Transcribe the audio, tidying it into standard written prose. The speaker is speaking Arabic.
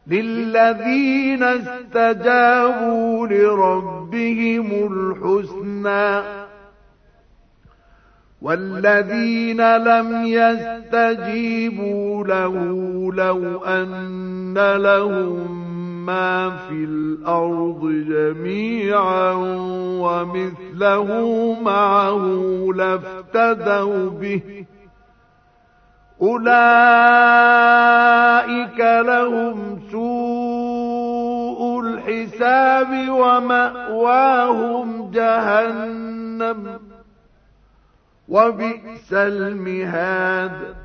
للذين استجابوا لربهم الحسنى والذين لم يستجيبوا له لو أن لهم ما في الأرض جميعا ومثله معه لافتدوا به أولئك لهم سوء الحساب ومأواهم جهنم وبئس المهاد